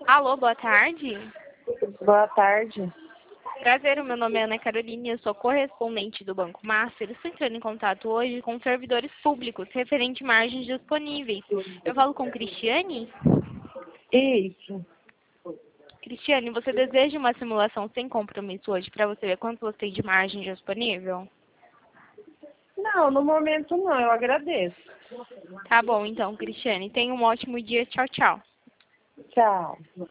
Alô, boa tarde. Boa tarde. Prazer, o meu nome é Ana Carolina, eu sou correspondente do Banco Master. Estou entrando em contato hoje com servidores públicos referente margens disponíveis. Eu falo com Cristiane? Isso. Cristiane, você deseja uma simulação sem compromisso hoje para você ver quanto você tem de margem disponível? Não, no momento não, eu agradeço. Tá bom, então, Cristiane. Tenha um ótimo dia. Tchau, tchau. Tchau.